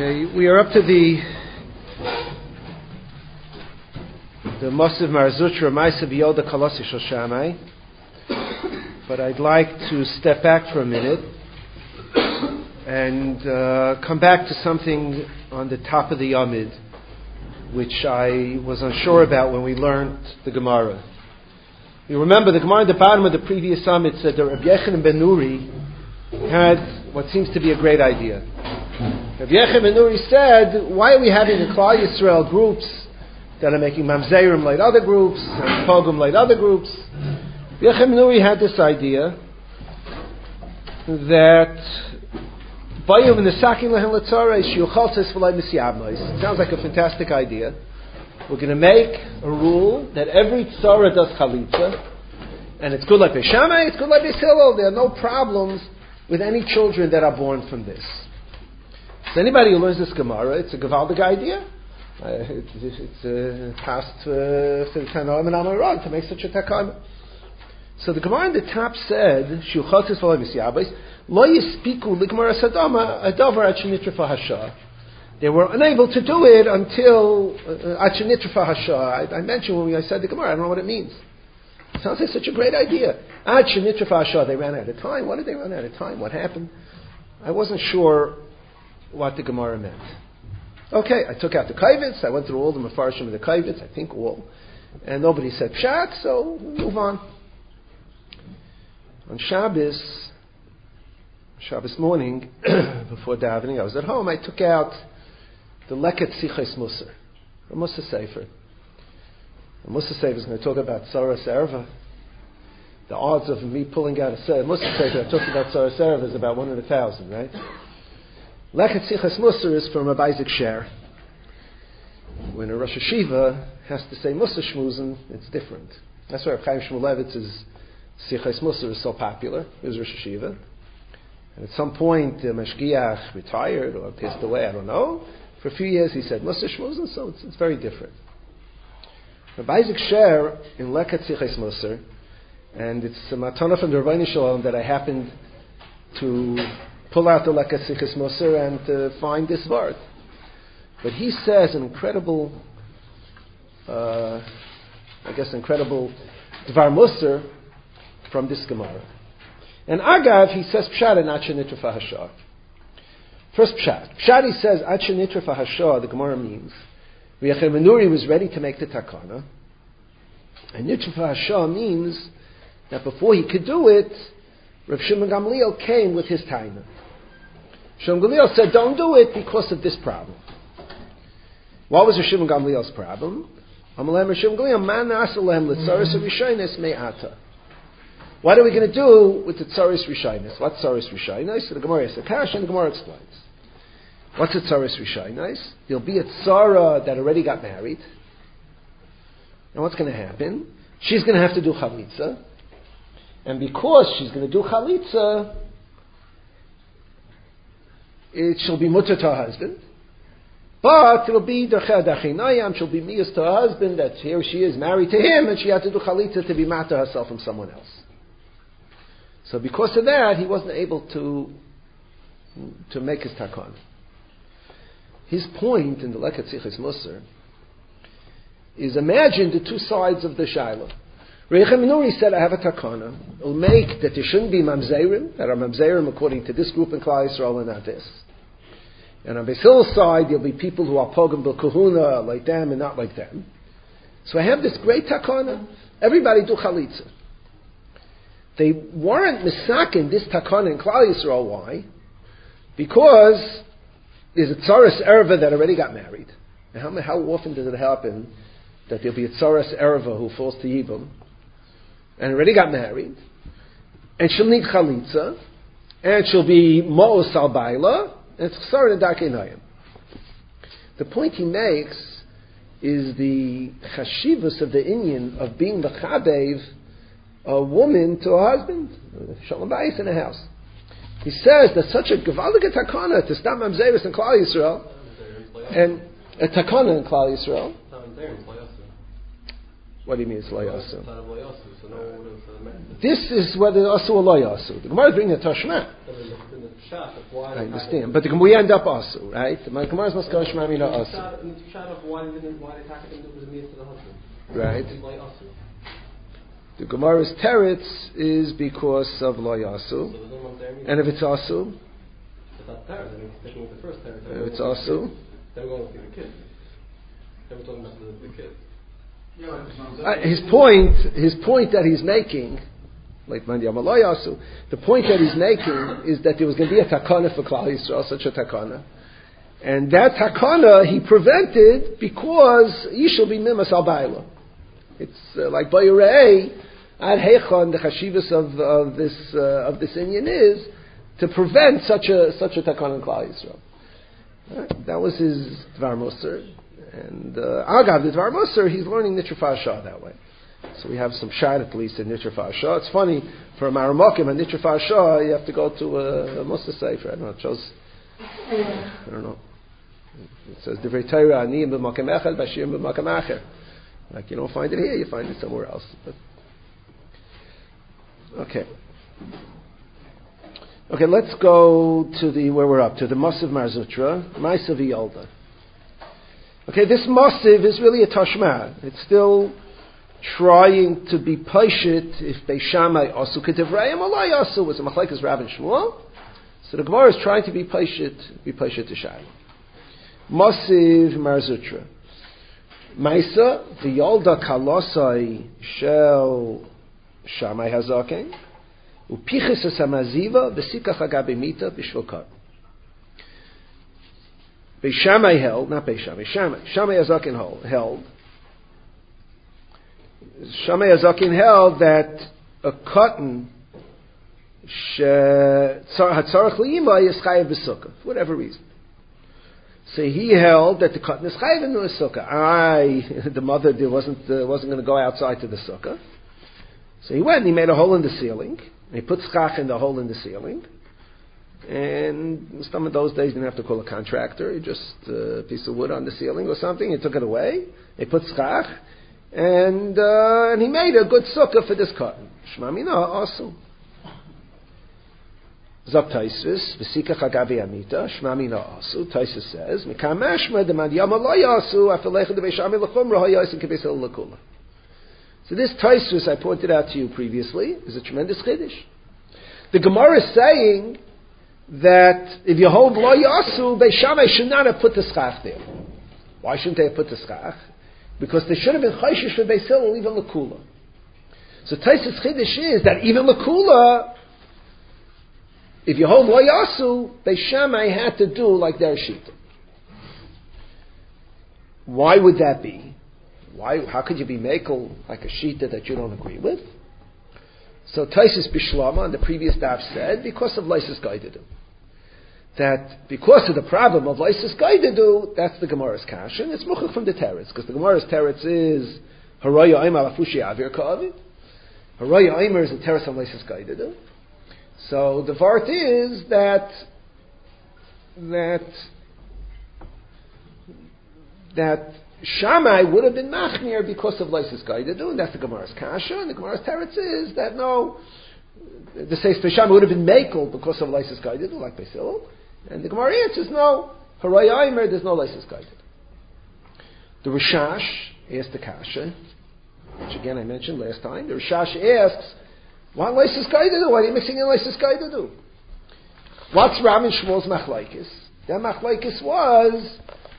Okay, we are up to the Mosiv Marzutra Maisa Biyoda Kolossi Shel Shammai, but I'd like to step back for a minute and come back to something on the top of the Yamid, which I was unsure about when we learned the Gemara. You remember the Gemara at the bottom of the previous Yamid said that Rabbi Yochanan ben Nuri had what seems to be a great idea. Rabbi Yochanan ben Nuri said, why are we having the Klal Yisrael groups that are making Mamzerim like other groups and Pogum like other groups? Rabbi Yochanan ben Nuri had this idea that Bayum in the Sakin Lehen L'Tzorei Shiuchaltes V'lai Misyabnois. Sounds like a fantastic idea. We're going to make a rule that every tzara does chalitza, and it's good like Beis Shammai, it's good like Beis Hillel. There are no problems with any children that are born from this. So anybody who learns this Gemara, it's a Gavaldig idea. It's passed for the Tanoim and Amarad to make such a takana. So the Gemara in the top said, Shiuchotis v'lo misyabos, lo yispiku l'gmara sadama adavar ad shenitrafa hasha. They were unable to do it until ad shenitrafa hasha. I mentioned when I said the Gemara, I don't know what it means. It sounds like such a great idea. Ad shenitrafa hasha, they ran out of time. Why did they run out of time? What happened? I wasn't sure what the Gemara meant. Okay, I took out the Kaivitz, I went through all the Mefarshim of the Kaivitz, I think all, and nobody said Pshat, so move on. On Shabbos morning, before davening, I was at home, I took out the Leket Siches Musar, the Musa Sefer. The Musa Sefer is going to talk about Tzaras Erva. The odds of me pulling out a Musa Sefer, I talked about Tzaras Erva, is about 1 in 1,000, right? Leket Siches Musar is from Rabbi Isaac Sher. When a Rosh Hashiva has to say Musa Shmuzen, it's different. That's why Chaim Shmulevitz's Siches Musar is so popular. He was Rosh Hashiva. And at some point, the Mashgiach retired or passed away, I don't know. For a few years he said Musa Shmuzen, so it's very different. Rabbi Isaac Sher in Leket Siches Musar, and it's a matana from the Ravina Shalom that I happened to pull out the Leket Siches Musar and find this word. But he says an incredible Dvar Musar from this Gemara. And Agav, he says Pshat and Ad Shenitrafa Hasha. First Pshat. Pshat, he says Ad Shenitrafa Hasha, the Gemara means Rabbi Yochanan ben Nuri was ready to make the takana. And Nitrafa Hasha means that before he could do it, Rav Shimon Gamliel came with his taina. Shimon Gamliel said, don't do it because of this problem. What was Rav Shimon Gamliel's problem? What are we going to do with the Tzaris Rishainis? What's Tzaris Rishainis? So the Gemara has a kash and the Gemara explains. What's a Tzaris Rishainis? There'll be a Tzara that already got married. And what's going to happen? She's going to have to do Chalitza. And because she's going to do Chalitza, she'll be mutter to her husband. But it'll be Dercheh Dachinayam, she'll be miyas to her husband, that here she is married to him, and she had to do Chalitza to be matter herself from someone else. So because of that, he wasn't able to make his takana. His point in the Leket Siches Musar is imagine the two sides of the Shaila. Rabbi Yochanan ben Nuri said, I have a takana. It'll make that there shouldn't be mamzerim, that are mamzerim according to this group in Klal Yisrael and not this. And on Beis Hillel's side, there'll be people who are pogam b'kahuna, like them and not like them. So I have this great takana. Everybody do chalitza. They weren't misakin this takana in Klal Yisrael. Why? Because there's a tzaras erva that already got married. And how often does it happen that there'll be a tzaras erva who falls to yibum and already got married, and she'll need chalitza, and she'll be mo'os al baila, and it's chsar nedakinayim. The point he makes is the chashivus of the inyan of being mechabev a woman to her husband, shalom bayis in a house. He says that such a gevaldige takana to stop mamzeris in Klal Yisrael, and a takana in Klal Yisrael. What do you mean it's lo yasu? This is whether asu or lo yasu. The Gemara is bringing a Tashma. I understand, but we end up asu, right? My Gemara is maskara shema mina asu. Right. The Gemara's teretz is because of lo yasu, and if it's asu, if it's asu, then we're going to see the kid. Then we're talking about the kid. His point that he's making, like the point that he's making is that there was going to be a takana for Klal Yisrael, such a takana, and that takana he prevented because Yishul be mimas al ba'ila. It's like Bayurei ad heichon. The chashivas of this inyan is to prevent such a takana in Klal Yisrael. Right? That was his Dvar Musar. And Agav, the Dvar Musar, he's learning Nitra Farshah that way. So we have some shad at least in Nitra Farshah. It's funny, for a Maramakim and Nitra Farshah, you have to go to a Musar Sefer. I don't know, it shows, I don't know. It says, Divrei Torah, Aniyim b'makam echad, Bashirim b'makam acher. Like, you don't find it here, you find it somewhere else. But, okay, let's go to where we're up to, the Masiv Mar Zutra, Ma'asav Yolda. Okay, this Masiv is really a Tashma. It's still trying to be Paishit if Beis Shammai Asu K'Divrayim or Lo Asu was a Machlekes Rav and Shmuel. So the Gemara is trying to be Paishit to Shai. Masiv Mar Zutra. Maisa, the Yolda Kalosai Shel Shammai Hazaken. Upichis Samaziva Besikach Agabe Mita Bishvokar. Beis Shammai held, not Beis Shammai, Shammai Hazaken held. Shammai Hazaken held that a cotton Hatzarach Li'ima is Chayav B'Sukkah, for whatever reason. So he held that the cotton is Chayav in the Sukkah. The mother wasn't going to go outside to the Sukkah. So he went and he made a hole in the ceiling. And he put schach in the hole in the ceiling. And some of those days you didn't have to call a contractor. You just a piece of wood on the ceiling or something. He took it away. He put schach. And he made a good sukkah for this cotton. Shema mina asu. Zok Taisvis, V'sikach agavi amita, Shema mina asu. Taisvis says, Mikam mashma demad yama lo yasu, afalecha de Beis Shammai l'chumra hayasin kebeis el l'kula. So this Taisvis I pointed out to you previously is a tremendous chiddush. The Gemara is saying that if you hold lo yasu, Beis Shammai should not have put the schach there. Why shouldn't they have put the schach? Because they should have been chayshish for Beis Hillel, even l'kula. So Taisvis chiddush is that even l'kula, if you hold lo yasu, Beis Shammai had to do like their shita. Why would that be? How could you be makel like a shita that you don't agree with? So Taisus Bishlama on the previous daf said because of Lysis Gaidadu. That because of the problem of Lysis Gaidadu, that's the Gemara's kash, and it's muchach from the teretz, because the Gemara's teretz is Haraya Aimer Afushi Avir Ka'avid. Haraya Aimer is the teretz of Lysis Gaidadu. So the vart is that Shammai would have been machmir because of Lysis Gaidadu, and that's the Gemara's kasha, and the Gemara's teretz is that no, the Seis Shammai would have been makel because of Lysis Gaidadu, like Beis Hillel, and the Gemara answers no, Haraya Aimer, there's no Lysis Gaidadu. The Rishash asked the kasha, which again I mentioned last time. The Rishash asks, why Lysis Gaidadu? Why are you mixing in Lysis Gaidadu? What's Rav and Shmuel's machlaikis? That machlaikis was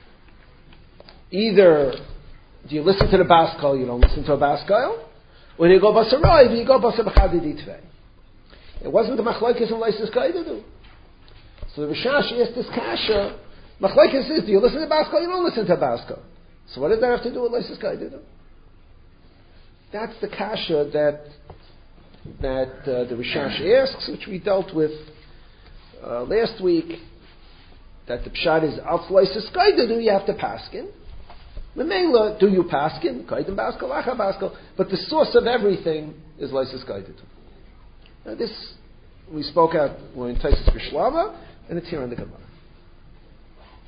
either do you listen to the Baskal, you don't listen to a Baskal, or you go Basarai, you go Basabachadiditvei. It wasn't the machlaikis of Lysis Gaidadu. So the Rishash asked this kasha, machlaikis is, do you listen to Baskal, you don't listen to Baskal. So what does that have to do with Lysis Gaidadu? That's the kasha that the Rishash asks, which we dealt with last week, that the pshat is al Lysis Gaidadu, you have to paskin. Memela, do you paskin? Kaidim baskal, lacha baskal. But the source of everything is Lysis Gaidadu. Now this, we spoke out when in Taisus Bishlama, and it's here on the Gemara.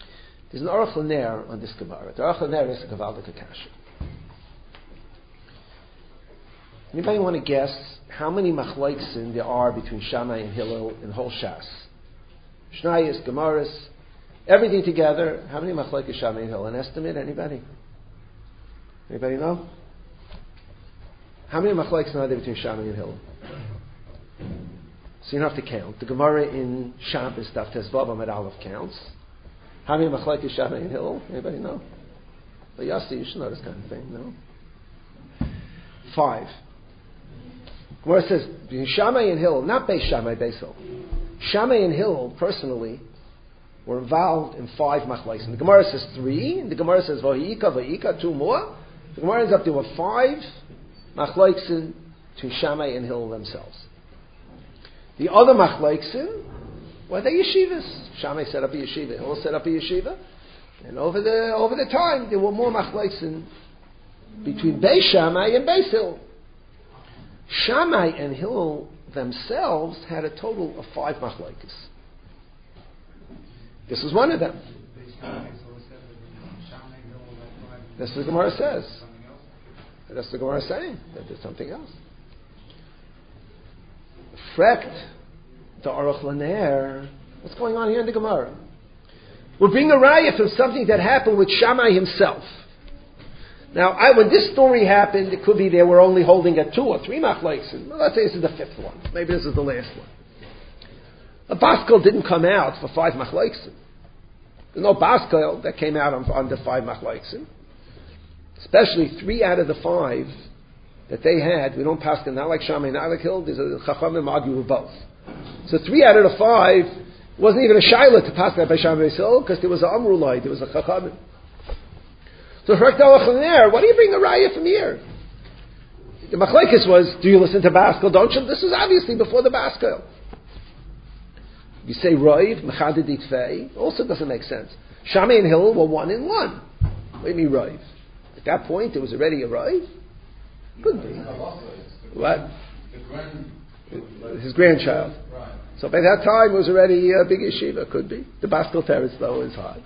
There's an Aruch LaNer on this Gemara. The Aruch LaNer is a Gavaldik Akasha. Anybody want to guess how many machloksim there are between Shammai and Hillel in whole Shas? Shnayos, Gemaras, everything together. How many machloksim Shammai and Hillel? An estimate? Anybody? Anybody know? How many machloksim are there between Shammai and Hillel? So you don't have to count. The Gemara in Shabbos, Daf Tezvav Amud Aleph counts. How many machloksim Shammai and Hillel? Anybody know? Well, Yossi, you should know this kind of thing, no? 5. Gemara says, between Shammai and Hillel, not Beis Shammai, Beis Hillel. Shammai and Hillel, personally, were involved in 5 machloksim. The Gemara says 3, and the Gemara says, V'hika, 2 more. The Gemara ends up there were 5 machloksim between Shammai and Hillel themselves. The other machloksim were the yeshivas. Shammai set up a yeshiva, Hillel set up a yeshiva. And over the time, there were more machloksim between Beis Shammai and Beis Hillel. Shammai and Hillel themselves had a total of 5 machlokes. This was one of them. That's what the Gemara says. That's the Gemara saying that there's something else. Frekt, the Aruch Laner. What's going on here in the Gemara? We're bringing a raya from something that happened with Shammai himself. Now, when this story happened, it could be they were only holding at 2 or 3 machloksim. Well, let's say this is the 5th one. Maybe this is the last one. A baskel didn't come out for 5 machloksim. There's no baskel that came out under 5 machloksim. Especially 3 out of the 5 that they had, we don't pass them, not like Shammai, not like Hillel. There's a chachamim argue with both. So 3 out of the 5 wasn't even a shaila to pass that by Shammai Hillel because there was an amrulai, there was a chachamim. So what do you bring a raya from here? The machlekes was, do you listen to Baskel? Don't you? This is obviously before the Baskel. You say Roiv, Mechadid Itvei, also doesn't make sense. Shammai and Hillel were 1 in 1. What do you mean Roiv? At that point, there was already a Roiv? Could be. What? His grandchild. So by that time, it was already a big yeshiva. Could be. The Baskel Teretz, though, is hard.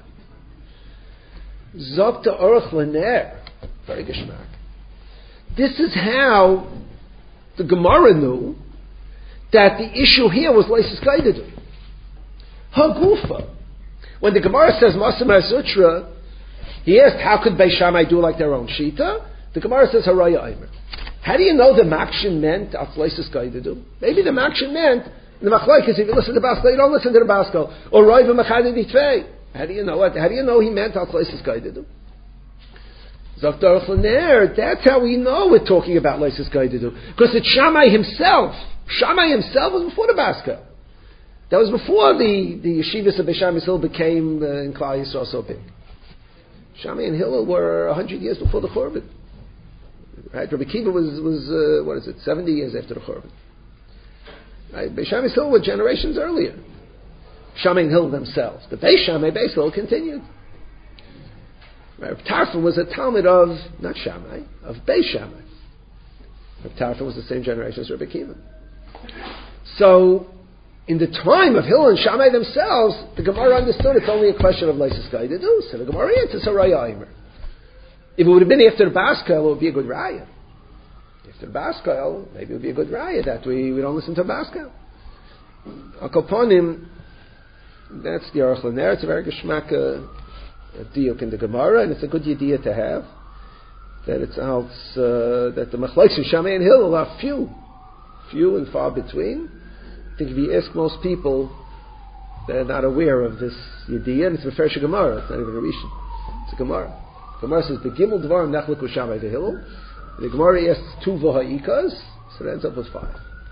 Zok to Aruch Laner. Very geschmack. This is how the Gemara knew that the issue here was Leisus Gaididu. Hagufa. When the Gemara says Masamar Sutra, he asked, how could Beis Shammai do like their own Shita? The Gemara says Haraya Aimer. How do you know the Makshin meant Al Leisus Gaididu? Maybe the Makshin meant the Machlokes, if you listen to Baskel, you don't listen to the Baskel. Or Roiv Mechadid Itvei. How do you know it? How do you know he meant Al Leisus Gaididu? Zaktar Chaner, that's how we know we're talking about Leisus Gaididu. Because it's Shammai himself. Shammai himself was before the Baskel. That was before the yeshivas of Beis Shammai Hillel became in Klal Yisrael so big. Shammai and Hillel were 100 years before the Churban. Right? Rabbi Kiva was 70 years after the Churban. Right? Beis Shammai Hillel were generations earlier. Shammai and Hillel themselves. The Beis Shammai, Beis Hillel continued. Right? Tarfon was a Talmud of, not Shammai, of Beis Shammai. Tarfon was the same generation as Rabbi Kiva. So, in the time of Hillel and Shammai themselves, the Gemara understood it's only a question of Leisus Gaididu. So the Gemara answers Haraya Aimer. If it would have been after the Baskel, it would be a good raya. After the Baskel, maybe it would be a good raya that we don't listen to Baskel. Akoponim, that's the Aruch Laner. It's a very geschmack diuk in the Gemara, and it's a good idea to have. That it's out that the machlokes of Shammai and Hillel are few and far between. I think if you ask most people, they're not aware of this idea, and it's a Fersh Gemara. It's not even a Rishon. It's a Gemara. Gemara says, "Begimel dvarim nachlik Shammai to Hillel." The Gemara asks 2 v'ha'ikas, so it ends up with 5.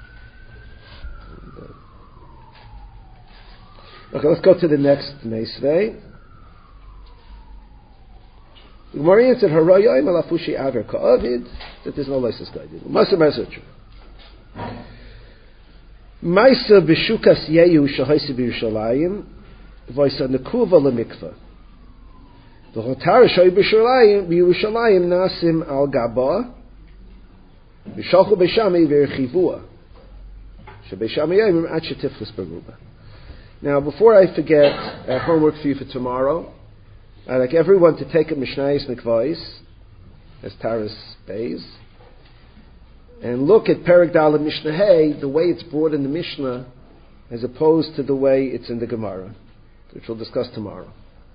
Okay, let's go to the next Meisvei. The Gemara answered, "Harayim alafushi aver ka'avid," that there's no Leisus Gaididu. Masa Mesutra. Maisa b'shukas yehu shahaisi b'Yerushalayim v'isa nekuva lemikva. V'chotar shayi b'Yerushalayim nasim al gaba v'shalchu Beis Shammai v'erchivua sheBeis Shammai yomim ad shetifchus beruba. Now, before I forget, homework for you for tomorrow. I'd like everyone to take a Mishnayos Mikvayis, as Taras Beis, and look at Perek Dalet Mishnah Hey, the way it's brought in the Mishnah, as opposed to the way it's in the Gemara, which we'll discuss tomorrow.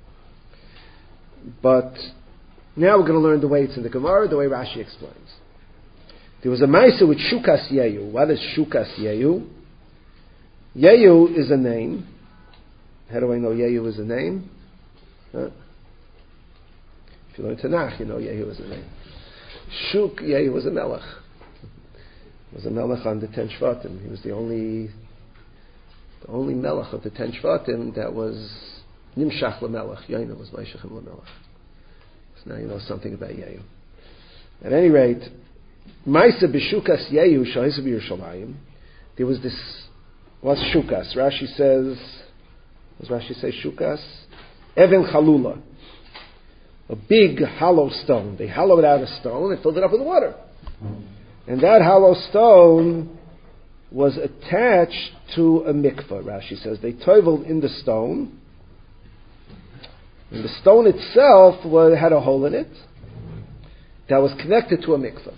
But now we're going to learn the way it's in the Gemara, the way Rashi explains. There was a Maisa with Shukas Yehu. What is Shukas Yehu? Yehu is a name. How do I know Yehu is a name? Huh? If you learn Tanakh, you know Yehu is a name. Shuk Yehu was a melech. He was a melech on the 10 Shvatim. He was the only melech of the 10 Shvatim that was Nimshach LaMelech. Yaina was Meishachim LaMelech. So now you know something about Yehu. At any rate, Maisa b'Shukas Yehu Shahisa b'Yerushalayim. There was this. What's Shukas? Rashi says. Does Rashi say Shukas? Even Chalula. A big hollow stone. They hollowed out a stone and filled it up with water. And that hollow stone was attached to a mikvah, Rashi says. They toveled in the stone. And the stone itself had a hole in it that was connected to a mikvah.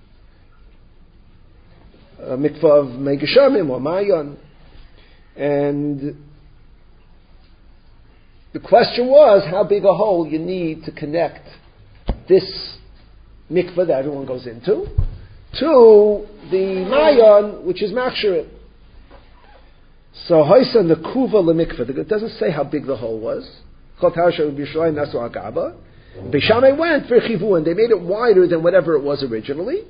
A mikvah of Megashamim or Mayan. And the question was how big a hole you need to connect this mikvah that everyone goes into to the Mayan, which is Makshirit. So Haisan the Kuva lemikvah. It doesn't say how big the hole was. Beishamai went for chivu, and they made it wider than whatever it was originally.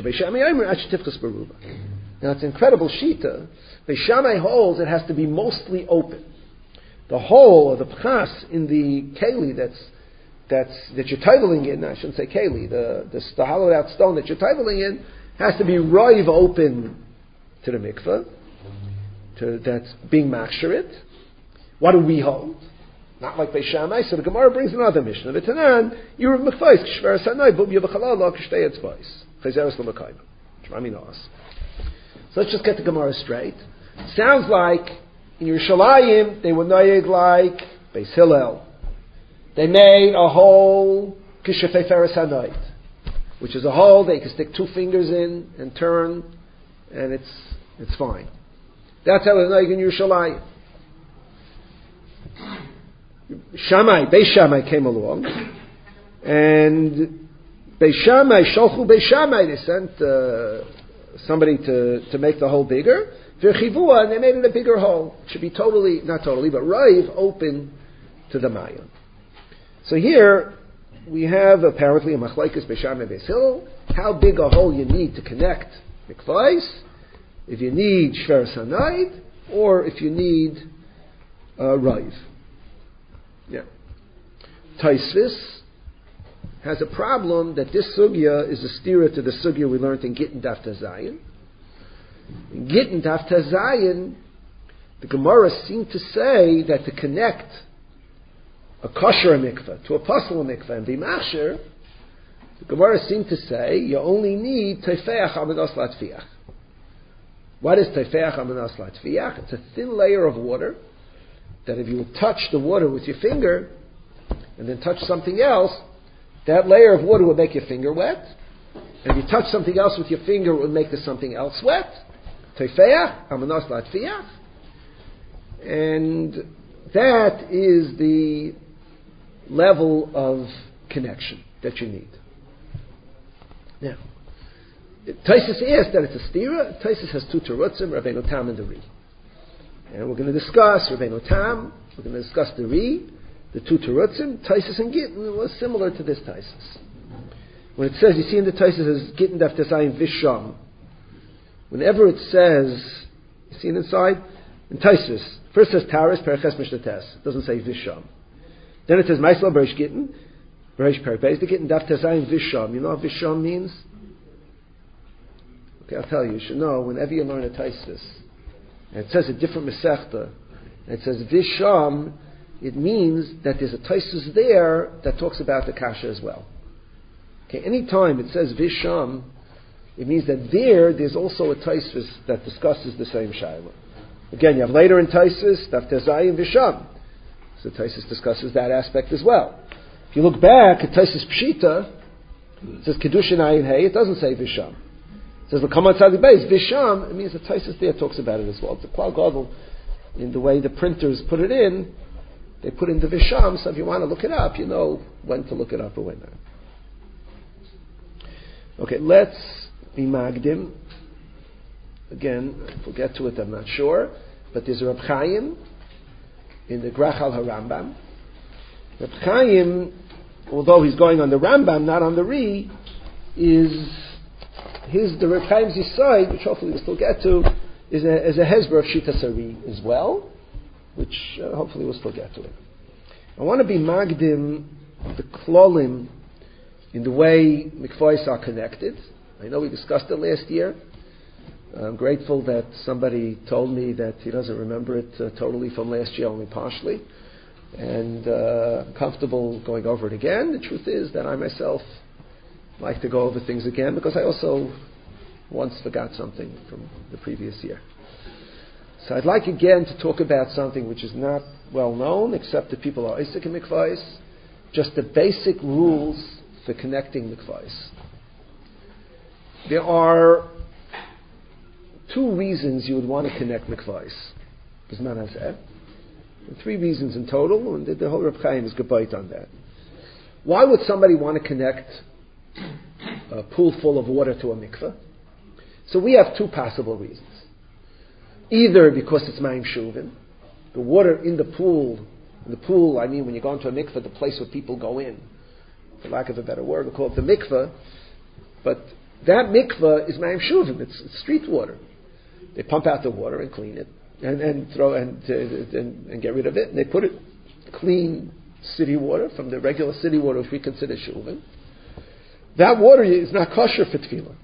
Now it's incredible shita. Beishamai holds it has to be mostly open. The hole or the pchas in the keli that you're titling in, I shouldn't say keli, the hollowed out stone that you're titling in has to be rive open to the mikveh, that's being maksherit. What do we hold? Not like Beishamai. So the Gemara brings another Mishnah. V'tanan, you're mekvais k'shver sanai bub yavachalal lo k'shtei etzvais chazeres lo mekayim. Shmami. So let's just get the Gemara straight. Sounds like in Yerushalayim they were noyeg like Beis Hillel. They made a hole k'shefei feres hanayit, which is a hole that you can stick 2 fingers in and turn, and it's fine. That's how it's noyeg in Yerushalayim. Beis Shammai came along, and Beis Shammai, Sholchu Beis Shammai, they sent somebody to make the hole bigger. V'chivua, and they made it a bigger hole. It should be not totally, but rive open to the Mayan. So here we have apparently a machlekes Beis Shammai Beis Hillel. How big a hole you need to connect mikvais? If you need shveres hanayit, or if you need rive. Yeah. Taisvis has a problem that this sugya is a stira to the sugya we learned in Gittin Daf Tazayin. In Gittin Daf Tazayin, the Gemara seemed to say that to connect a kosher mikveh to a pasul mikveh and be machsher, the Gemara seemed to say you only need teifeach amenas latfiach. What is teifeach amenas latfiach? It's a thin layer of water that if you will touch the water with your finger and then touch something else, that layer of water will make your finger wet. And if you touch something else with your finger, it will make the something else wet. Teifeach, amanas latfiach. And that is the level of connection that you need. Now, Taisus asked that it's a stira. Taisus has 2 terutzim, Rabbeinu Tam and the Ri. And we're going to discuss Rabbeinu Tam, we're going to discuss the Ri, the 2 terutzim. Taisus and Gittin was similar to this Taisus. When it says, you see in the Taisus as Gittin Daf Tazayin Visham, whenever it says, you see it inside? In Taisus, first says Taris, Periches Mishnates. It doesn't say Visham. Then it says Maisla Beresh Gittin, Beresh Peripes, the Gittin Daf Tazayin Visham. You know what Visham means? Okay, I'll tell you. You should know, whenever you learn a Taisus, and it says a different Masechta, and it says Visham, it means that there's a Taisus there that talks about the Kasha as well. Okay, anytime it says Visham, it means that there's also a Taisus that discusses the same Shaila. Again, you have later in Taisus, Daf Tazayin Visham. So Taisus discusses that aspect as well. If you look back at Taisus Pshita, it says Kedushin Ayin Hey, it doesn't say Visham. says l'kama tzadik beis visham. It means the Taisus there talks about it as well. It's a klal gadol in the way the printers put it in. They put in the visham, so if you want to look it up, you know when to look it up or when not. Okay, let's be magdim. Again, if we'll get to it, I'm not sure. But there's a Reb Chaim in the Grach al HaRambam. Reb Chaim, although he's going on the Rambam, not on the Ri, the Reb Chaim's Yisai, which hopefully we'll still get to, is a Hezbollah of Shita Sari as well, which hopefully we'll still get to it. I want to be magdim the klolim in the way mikvahs are connected. I know we discussed it last year. I'm grateful that somebody told me that he doesn't remember it totally from last year, only partially. And I'm comfortable going over it again. The truth is that I myself like to go over things again because I also once forgot something from the previous year. So I'd like again to talk about something which is not well known, except that people are Isaac in mikvahs, just the basic rules for connecting mikvahs. There are 2 reasons you would want to connect mikvahs. Bisman hazeh. 3 reasons in total, and the whole Reb Chaim is gebayt on that. Why would somebody want to connect a pool full of water to a mikvah? So we have 2 possible reasons. Either because it's Mayim Shuvim, the water in the pool, I mean when you go into a mikvah, the place where people go in, for lack of a better word, we call it the mikvah, but that mikvah is Mayim Shuvim, it's street water. They pump out the water and clean it, and throw and get rid of it, and they put it clean city water from the regular city water, which we consider Shuvim. That water is not kosher for tefillah.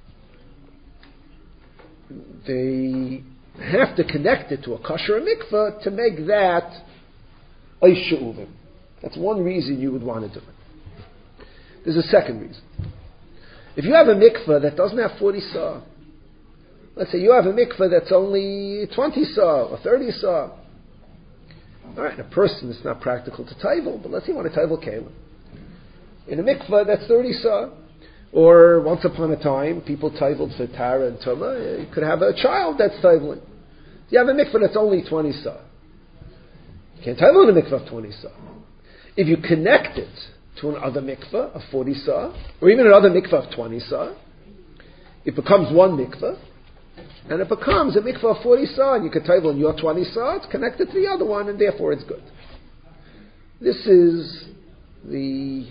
They have to connect it to a kosher mikvah to make that oish she'uvim. That's one reason you would want to do it. There's a second reason. If you have a mikvah that doesn't have 40 sah, let's say you have a mikvah that's only 20 sah or 30 sah. All right, a person, it's not practical to taivel, but let's say you want to taivel kelim. In a mikvah that's 30 sah, or once upon a time, people taiveled for Tara and Tumah. You could have a child that's taiveling. You have a mikvah that's only 20 sah. You can't taivel in a mikvah of 20 sah. If you connect it to another mikvah of 40 sah, or even another mikvah of 20 sah, it becomes one mikvah, and it becomes a mikvah of 40 sah, and you can taivel in your 20 sah, it's connected to the other one, and therefore it's good. This is the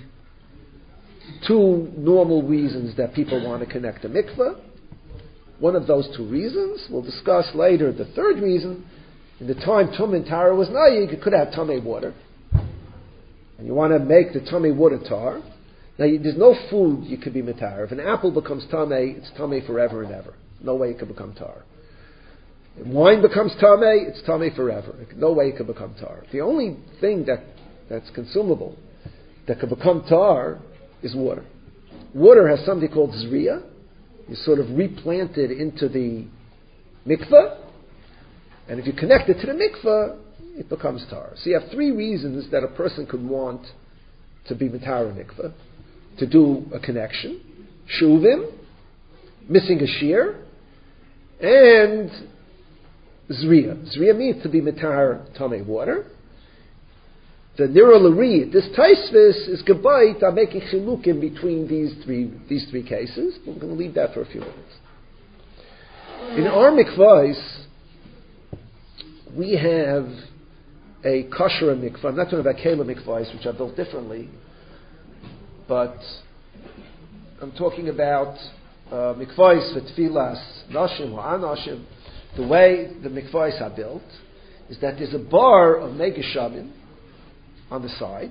2 normal reasons that people want to connect a mikvah. One of those 2 reasons, we'll discuss later the 3rd reason. In the time Tum and Tara was nayig, you could have tamei water. And you want to make the tamei water tar. Now, there's no food you could be matar. If an apple becomes tamei, it's tamei forever and ever. No way it could become tar. If wine becomes tamei, it's tamei forever. No way it could become tar. The only thing that's consumable that could become tar is water. Water has something called zriya. You sort of replant it into the mikveh, and if you connect it to the mikveh, it becomes tar. So you have 3 reasons that a person could want to be mitara mikveh: to do a connection, shuvim, missing a shear, and zriya. Zriya means to be mitar tamei water. The Nira Lari, this Taisvis is gebayt on making chilukim between these three cases. We're going to leave that for a few minutes. In our mikvahs, we have a kosher mikvah. I'm not talking about kela mikvahs, which are built differently, but I'm talking about mikvahs for tfilas, nashim or anashim. The way the mikvahs are built is that there's a bar of megashamim on the side,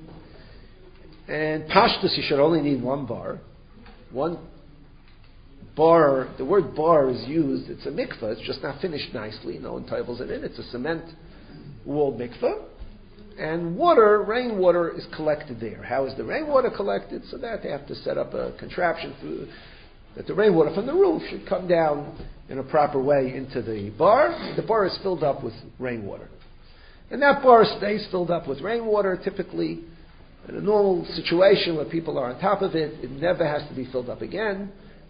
and pashtus, you should only need 1 bar. 1 bar, the word bar is used, it's a mikvah, it's just not finished nicely, no one tables it in, it's a cement walled mikvah, and water, rainwater is collected there. How is the rainwater collected? So that they have to set up a contraption that the rainwater from the roof should come down in a proper way into the bar. The bar is filled up with rainwater. And that bar stays filled up with rainwater, typically. In a normal situation where people are on top of it, it never has to be filled up again.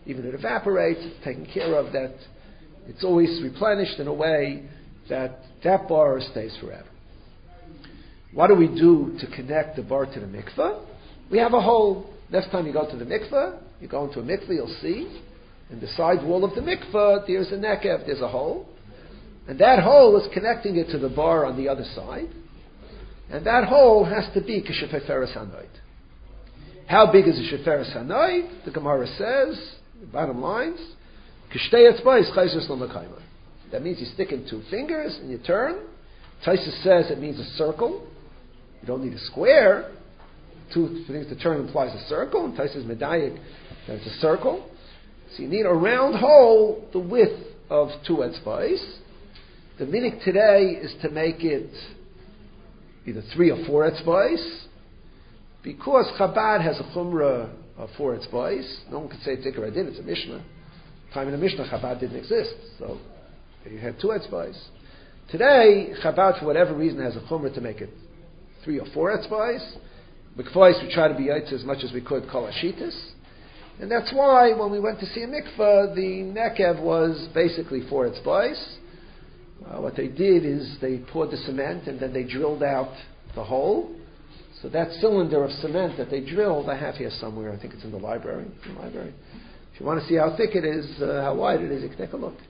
even it evaporates, it's taken care of, that it's always replenished in a way that that bar stays forever. What do we do to connect the bar to the mikveh? We have a hole. Next time you go to the mikveh, you go into a mikveh, you'll see in the side wall of the mikveh, there's a nekev, there's a hole. And that hole is connecting it to the bar on the other side. And that hole has to be k'sheferes hanoid. How big is a sheferes hanoid? The Gemara says, the bottom lines, k'shtei etzbais chayzus l'makayma. That means you stick in 2 fingers and you turn. Taisus says it means a circle. You don't need a square. 2 things to turn implies a circle. And Taisus medayik that it's a circle. So you need a round hole the width of 2 etzbais. The minik today is to make it either 3 or 4 etzbais. Because Chabad has a chumrah of 4 etzbais, no one could say it's Ikar Adin, it's a Mishnah. Time in the Mishnah, Chabad didn't exist. So you had 2 etzbais. Today, Chabad, for whatever reason, has a chumrah to make it 3 or 4 etzbais. Mikvahs, we try to be yaitz as much as we could, kol hashitas. And that's why, when we went to see a mikvah, the nekev was basically 4 etzbais. What they did is they poured the cement and then they drilled out the hole. So that cylinder of cement that they drilled, I have here somewhere, I think it's in the library. If you want to see how thick it is, how wide it is, you can take a look.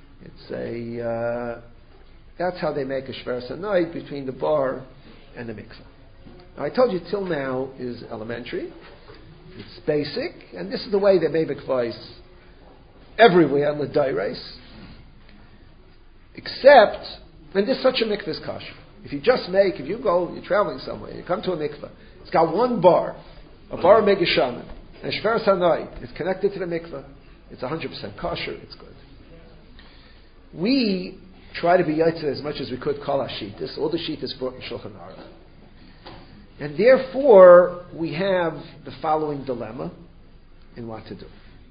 It's that's how they make a shveres hanoid between the bar and the mikveh. Now I told you till now is elementary, it's basic, and this is the way they make mikvahs everywhere, l'dayres, except when there's such a mikvah kosher. If you go, you're traveling somewhere, you come to a mikveh, it's got 1 bar, a bar megishaman, and shveres hanoid, it's connected to the mikveh, it's 100% kosher, it's good. We try to be yaitz as much as we could, kol hashitas, all the shitas brought in Shulchan Aruch. And therefore, we have the following dilemma in what to do.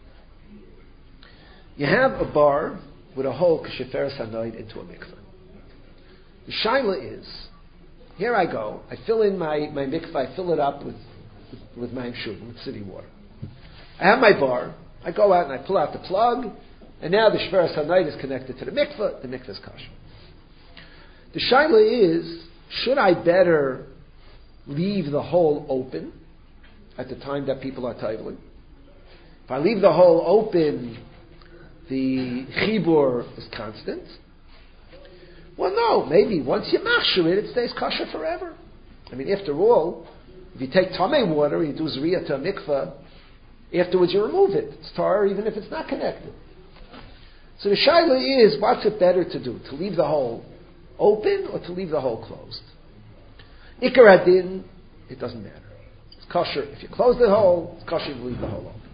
You have a bar with a hole, k'sheferes hanoid, into a mikveh. The shaila is, here I go, I fill in my mikveh, I fill it up with my shuvim, with city water. I have my bar, I go out and I pull out the plug, and now the shveres hanoid is connected to the mikveh is kosher. The shaila is, should I better leave the hole open at the time that people are titling? If I leave the hole open, the chibur is constant. Well, no, maybe once you machshir it stays kosher forever. I mean, after all, if you take tamei water, you do zriyah to a mikveh, afterwards you remove it. It's tar even if it's not connected. So the shaila is, what's it better to do? To leave the hole open or to leave the hole closed? Ikar Adin, it doesn't matter. It's kosher. If you close the hole, it's kosher to leave the hole open.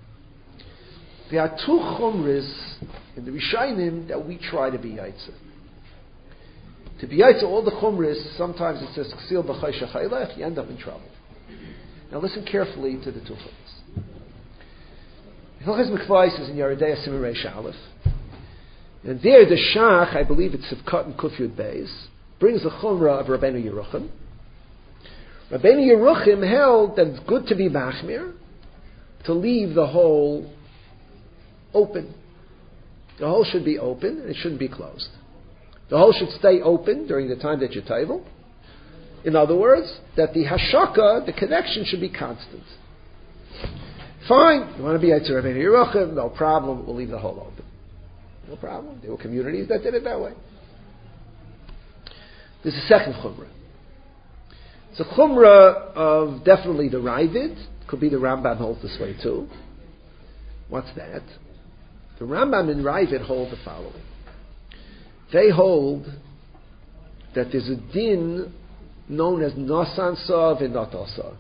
There are 2 chumras in the Rishonim that we try to be yaitzer. To be yaitzer all the chumras, sometimes it says ksil b'chay shechaylech, you end up in trouble. Now listen carefully to the 2 chumras. Hilchos Mikvahs is in Yeridei Siman Reish Aleph. And there the Shach, I believe it's Sivkot and Kufyud Beis, brings the chumrah of Rabbeinu Yeruchim. Rabbeinu Yeruchim held that it's good to be machmir, to leave the hole open. The hole should be open, and it shouldn't be closed. The hole should stay open during the time that you table. In other words, that the hashaka, the connection, should be constant. Fine, you want to be Yitzhak Rabbeinu Yeruchim, no problem, we'll leave the hole open. No problem. There were communities that did it that way. There's a second chumrah. It's a chumrah of definitely the Ravid. Could be the Rambam holds this way too. What's that? The Rambam and Ravid hold the following. They hold that there's a din known as Nosan Sav and Not Sav.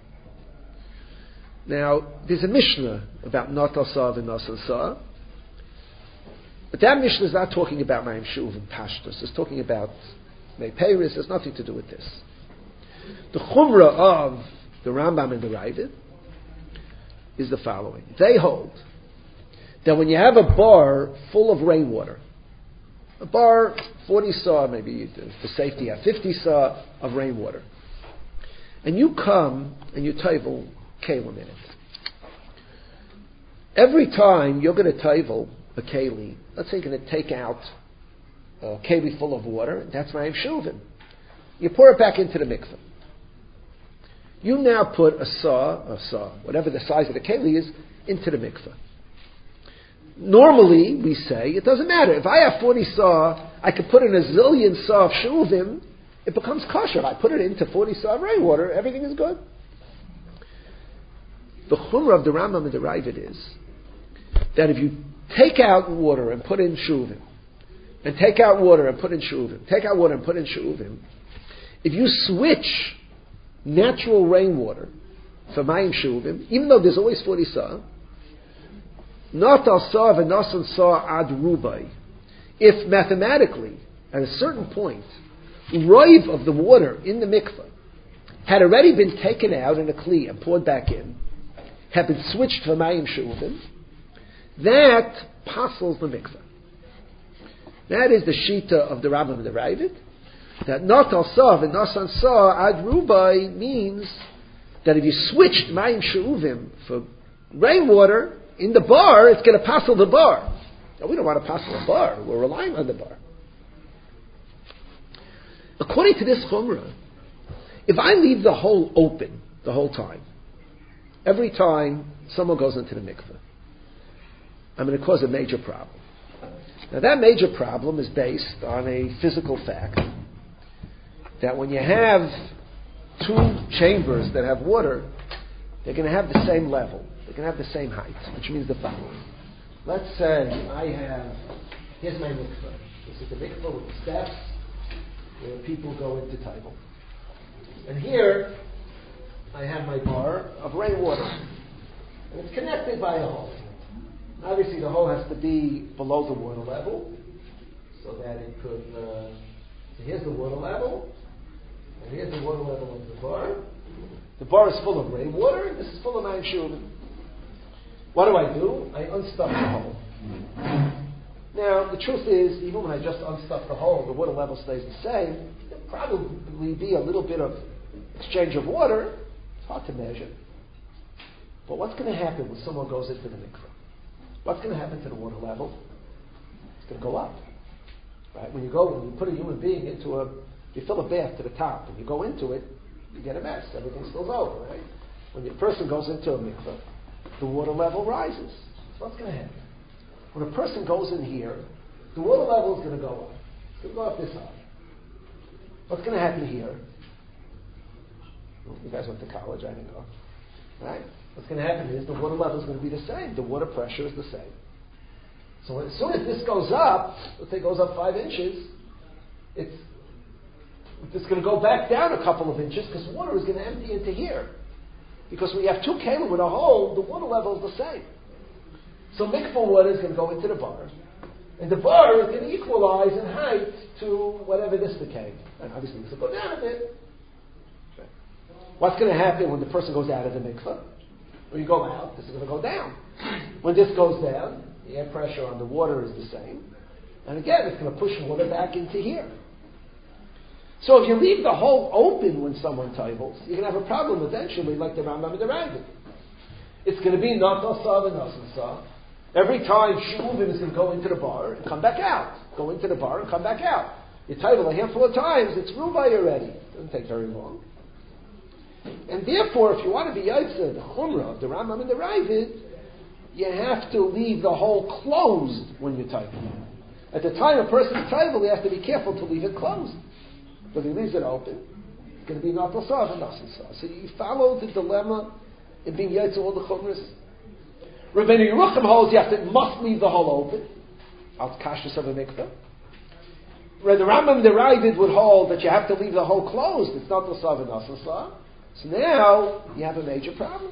Now, there's a Mishnah about Not Sav and Nosan Sav. But that Mishnah is not talking about Mayim Shuv and Pashtus. It's talking about Mei Peiris. Has nothing to do with this. The Chumrah of the Rambam and the Ravid is the following. They hold that when you have a bar full of rainwater, a bar 40 saw, maybe for safety, you have 50 saw of rainwater, and you come and you table kalim in it, every time you're going to taivel a keli, let's say you're going to take out a keli full of water, that's Mayim Shuvim. You pour it back into the mikveh. You now put a saw, whatever the size of the keli is, into the mikveh. Normally, we say, it doesn't matter. If I have 40 saw, I could put in a zillion saw of shuvim, it becomes kosher. If I put it into 40 saw of rainwater, everything is good. The chumrah of the Rambam and the Ravid is that if you take out water and put in shuvim, and take out water and put in shuvim, take out water and put in shuvim, if you switch natural rainwater for mayim shuvim, even though there's always 40 saw, not al saw v'nasan saw ad rubai. If mathematically, at a certain point, roiv of the water in the mikveh had already been taken out in a kli and poured back in, had been switched for mayim shuvim, that passes the mikveh. That is the shita of the Rambam and the Ravid. That not al sav and nasan saw ad rubai means that if you switched mayim shuvim for rainwater in the bar, it's going to passel the bar. Now, we don't want to passel the bar. We're relying on the bar. According to this chumrah, if I leave the hole open the whole time, every time someone goes into the mikveh, I'm going to cause a major problem. Now, that major problem is based on a physical fact that when you have two chambers that have water, they're going to have the same level. They're going to have the same height, which means the following. Let's say here's my mikveh. This is the mikveh with the steps where people go into table. And here, I have my bar of rainwater. And it's connected by a hole. Obviously, the hole has to be below the water level, so that it could... so here's the water level, and here's the water level of the bar. The bar is full of rainwater, and this is full of mayim shuvim. What do? I unstuff the hole. Now, the truth is, even when I just unstuff the hole, the water level stays the same. There'll probably be a little bit of exchange of water. It's hard to measure. But what's going to happen when someone goes into the mikveh? What's going to happen to the water level? It's going to go up. Right? When you put a human being you fill a bath to the top, and you go into it, you get a mess. Everything spills over, right? When a person goes into a mikveh, the water level rises. So what's going to happen? When a person goes in here, the water level is going to go up. It's going to go up this high. What's going to happen here? Well, you guys went to college, I didn't go. Right? What's going to happen is the water level is going to be the same. The water pressure is the same. So as soon as this goes up, let's say it goes up 5 inches, it's going to go back down a couple of inches because water is going to empty into here. Because when you have two kelim with a hole, the water level is the same. So mikveh water is going to go into the bar, and the bar is going to equalize in height to whatever this became. And obviously this will go down a bit. Okay. What's going to happen when the person goes out of the mikveh? When you go out, this is going to go down. When this goes down, the air pressure on the water is the same. And again, it's going to push water back into here. So if you leave the hole open when someone tables, you're going to have a problem eventually, like the Rambam and the Ravid. It's going to be not al-sav and nasan. Every time shuvim is going to go into the bar and come back out. Go into the bar and come back out. You table a handful of times, it's rubai already. It doesn't take very long. And therefore, if you want to be yaitzer, the chumrah of the Rambam and the Ravid, you have to leave the hole closed when you table. At the time a person is table, he has to be careful to leave it closed. But if he leaves it open, it's going to be not al-sav and nasan. So you follow the dilemma in being yaitzer all the chumras. Rabbeinu Yerucham holds you must leave the hole open. Al kashrus of a mikveh. Where the Rambam and the Ravid would hold that you have to leave the hole closed. It's not al-sav and nasan. So now you have a major problem.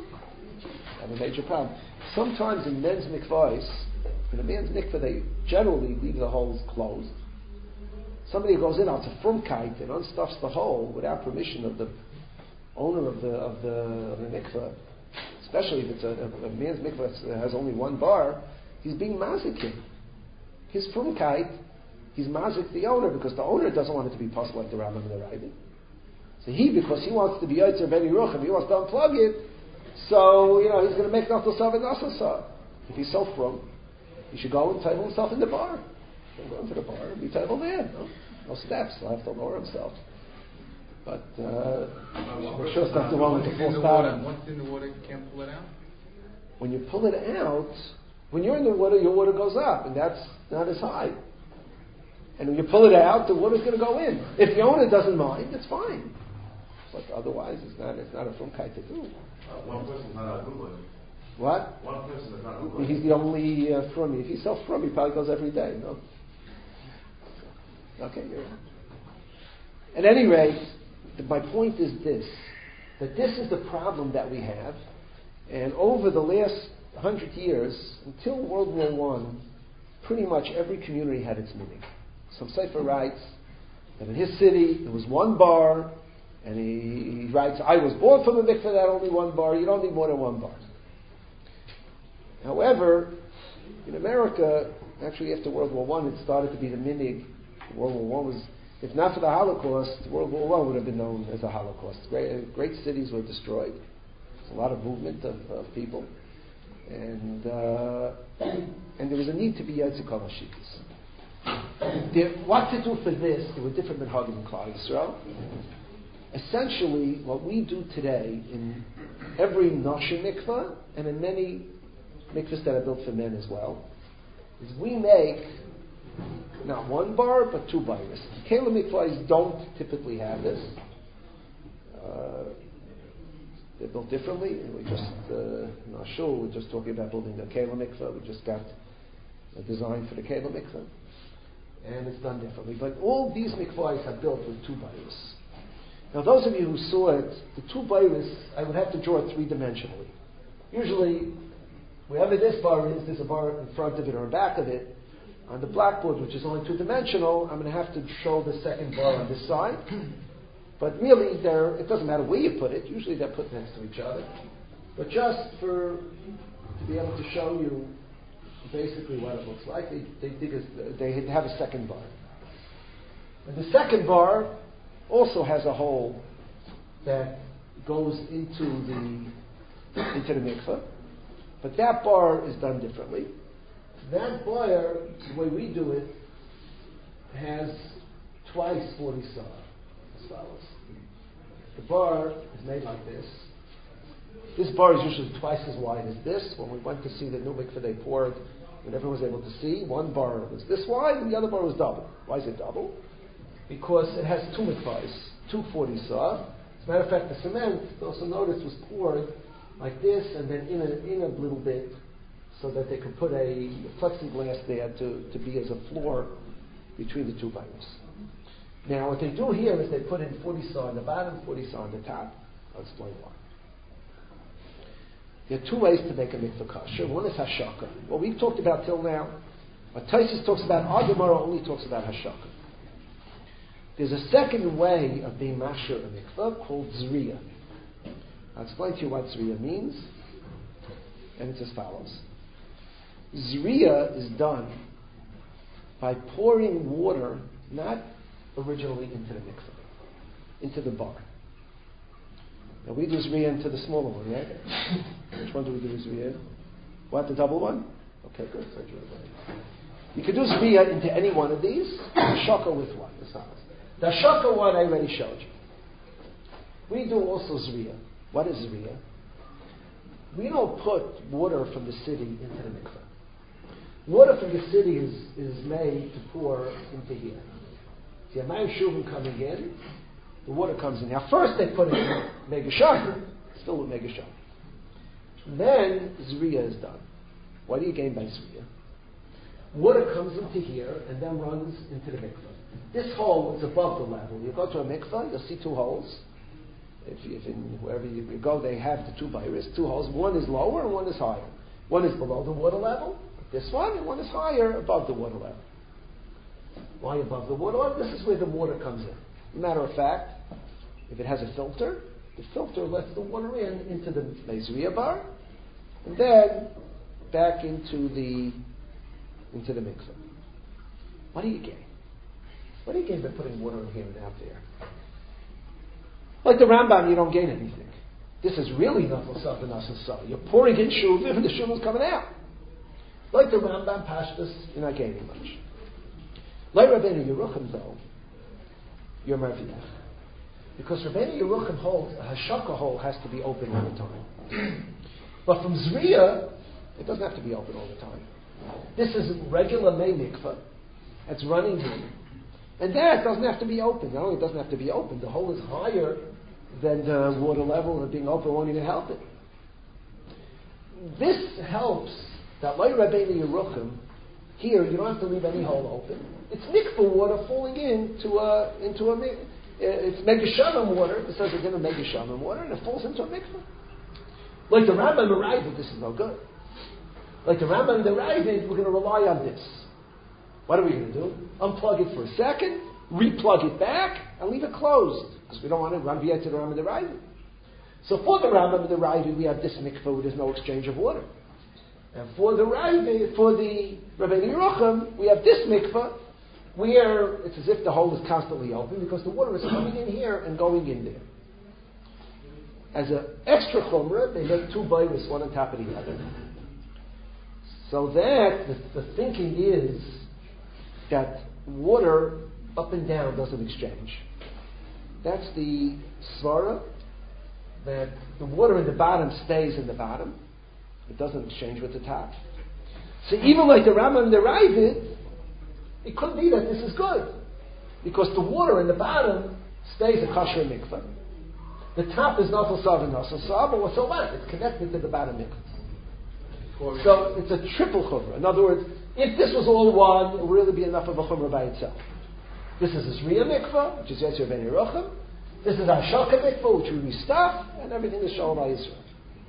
Sometimes in men's mikvahs, in a man's mikveh, they generally leave the holes closed. Somebody goes in, it's a frumkeit, and unstuffs the hole without permission of the owner of the mikveh. Especially if it's a man's mikveh that has only one bar, he's being mazik him. His frumkeit, he's mazik the owner because the owner doesn't want it to be possible like the Rambam and the Ravid. So because he wants to be Yotzer Ben Yerucham, he wants to unplug it, so, he's going to make Naftal Sav and Nasan Sav. If he's so frum, he should go and table himself in the bar. He'll go into the bar and be tabled there. No steps. He'll have to lower himself. But we're sure it's not the one with the full start. Once in the water, you can't pull it out? When you pull it out, when you're in the water, your water goes up, and that's not as high. And when you pull it out, the water's going to go in. If the owner doesn't mind, it's fine. But otherwise, it's not a frumkeit to do. One person's not a good. What? One person is not good. He's the only frummy. If he's self-frum, he probably goes every day. No. Okay. You're right. At any rate, my point is this: that this is the problem that we have, and over the last 100 years, until World War I, pretty much every community had its meaning. Some Sefer writes that in his city there was one bar, and he writes, I was born from a mikveh that had only one bar. You don't need more than one bar. However, in America, actually after World War I, it started to be the minig. World War I was, if not for the Holocaust, World War I would have been known as a Holocaust. Great cities were destroyed. There's a lot of movement of people. And there was a need to be Yetzer Kol HaShivas. What to do for this? There were different minhagim in Klal Yisrael. Essentially, what we do today in every Noshe mikvah and in many mikvahs that are built for men as well, is we make not one bar but two bars. Keilim mikvahs don't typically have this. They're built differently. And we just in our shul, we're just talking about building a keilim mikvah. We just got a design for the keilim mikvah. And it's done differently. But all these mikvahs are built with two bayros. Now, those of you who saw it, the two bayros, I would have to draw it three-dimensionally. Usually, wherever this bar is, there's a bar in front of it or in back of it. On the blackboard, which is only two-dimensional, I'm going to have to show the second bar on this side. But really, it doesn't matter where you put it. Usually, they're put next to each other. But just to be able to show you basically what it looks like, they have a second bar. And the second bar also has a hole that goes into the mikveh, but that bar is done differently. That bar, the way we do it, has twice 40 sah, as follows. The bar is made like this. This bar is usually twice as wide as this. When we went to see the new mikveh they poured, and everyone was able to see, one bar was this wide and the other bar was double. Why is it double? Because it has two mikvahs, 240 sah. As a matter of fact, the cement, also notice, was poured like this and then in a little bit so that they could put a plexiglass there to be as a floor between the two bayros. Now, what they do here is they put in 40 sah on the bottom, 40 sah on the top. I'll explain why. There are two ways to make a mikveh kosher. One is hashaka. What we've talked about till now, what Taisus talks about, our Gemara only talks about hashaka. There's a second way of being masher a mikveh called zriya. I'll explain to you what zriya means, and it's as follows. Zriya is done by pouring water, not originally into the mikveh, into the bar. Now we do zriya into the smaller one, right? Which one do we do zriya in? What, the double one? Okay, good. You can do zriya into any one of these. Hashaka with one. The hashaka one I already showed you. We do also zriya. What is zriya? We don't put water from the city into the mikveh. Water from the city is made to pour into here. See, Amayim Shuvim coming in, the water comes in. Now, first they put it in Megashah, still with Megashah. Then Zriya is done. What do you gain by Zriya? Water comes into here and then runs into the mikveh. This hole is above the level. You go to a mikveh, you'll see two holes. If wherever you go, they have the two bayros, two holes. One is lower and one is higher. One is below the water level, this one, and one is higher above the water level. Why above the water level? This is where the water comes in. Matter of fact, if it has a filter, the filter lets the water into the Zriya bar, and then back into the mikveh. What do you gain? What do you gain by putting water in here and out there? Like the Rambam, you don't gain anything. This is really nafal sah and nafal sah. You're pouring in shuvim and the shuvim is coming out. Like the Rambam Pashtus, you're not gaining much. Like Rabbeinu Yerucham, though, you're Marviach. Because Rabbeinu Yerucham holds, a Hashaka hole has to be open all the time. But from Zriya, it doesn't have to be open all the time. This is regular Mei Mikvah. It's running in. And that doesn't have to be open. Not only doesn't have to be open, the hole is higher than the water level, and being open won't even help it. This helps that like Rabbeinu Yerucham, here you don't have to leave any hole open. It's mikvah water falling into a it's megashamim water. It says it's in a megashamim water, and it falls into a mikvah. Like the Rambam and Ravid, this is no good. Like the Rambam and the Ravid, we're going to rely on this. What are we going to do? Unplug it for a second, replug it back, and leave it closed. Because we don't want to run via to the Rambam and the Ravid. So for the Rambam and the Ravid, we have this mikvah where there's no exchange of water. And for the Ravid, for the Rabbeinu Yerucham, we have this mikvah where it's as if the hole is constantly open because the water is coming in here and going in there. As an extra chumrah, they make two bayris, one on top of the other. So that the thinking is that water up and down doesn't exchange. That's the svara, that the water in the bottom stays in the bottom. It doesn't exchange with the top. So even like the Rambam and the Ravid, it could be that this is good. Because the water in the bottom stays a kosher mikvah. The top is not sav and not sav, but what's all that? It's connected to the bottom mikvah. So it's a triple chumrah. In other words, if this was all one, it would really be enough of a chumrah by itself. This is a Zriya mikvah, which is Yetzer Ben Yerucham. This is our Shaka mikvah, which would be stuff, and everything is Shalom Yisrael.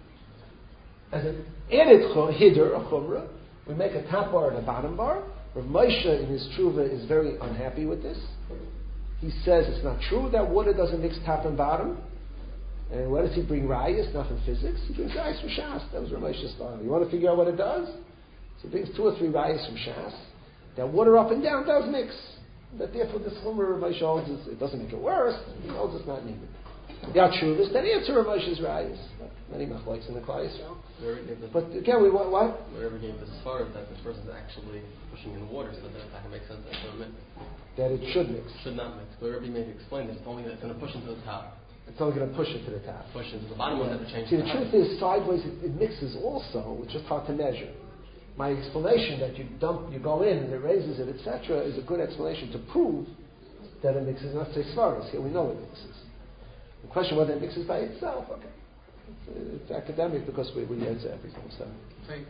As an added hider, a chumrah, we make a top bar and a bottom bar. Rav Moshe in his Tshuva is very unhappy with this. He says it's not true that water doesn't mix top and bottom. And where does he bring rayas? Not from physics. He brings rayas from Shas. That was Rav Moshe's style. You want to figure out what it does? So he brings 2 or 3 rayas from Shas. That water up and down does mix. That therefore this chumrah Rav Moshe holds it doesn't make it worse. He holds it's not needed. The Atshuvas, then answer Rav Moshe's rayas. Many machlokes in the Klal Yisrael. But again, we want what? Wherever gave this far that this person is actually pushing in water, so that can make sense that it should mix. Should not mix. Wherever you maybe explain that it's only that it's going to push into the top. It's only going to push it to the top. Push into the bottom, will never change. See, the truth is, sideways it mixes also. It's just hard to measure. My explanation that you go in and it raises it, etc., is a good explanation to prove that it mixes. Not say svaras. Here we know it mixes. The question whether it mixes by itself, okay. It's academic because we answer everything. So, if